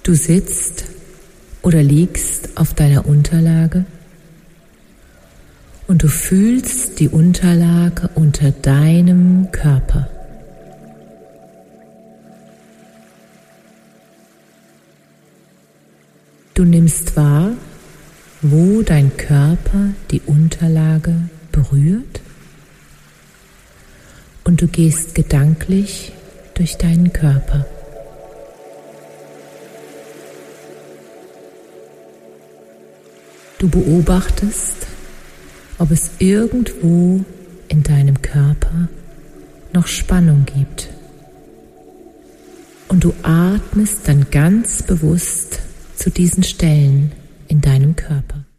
Du sitzt oder liegst auf deiner Unterlage und du fühlst die Unterlage unter deinem Körper. Du nimmst wahr, wo dein Körper die Unterlage berührt, und du gehst gedanklich durch deinen Körper. Du beobachtest, ob es irgendwo in deinem Körper noch Spannung gibt. Und du atmest dann ganz bewusst zu diesen Stellen in deinem Körper.